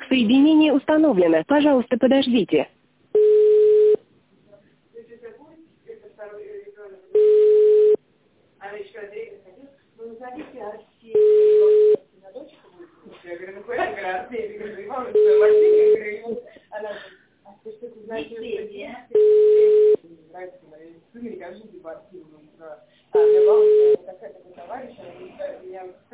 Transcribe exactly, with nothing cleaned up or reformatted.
Соединение установлено. Пожалуйста, подождите. Я говорю, ну куда играть? Я говорю, Иван, что Василий, я говорю, она, а ты что, ты знаешь, что мне нравится, говорит, ты не кажешь, типа, активно. А, мне бабушка, такая, такой товарищ, меня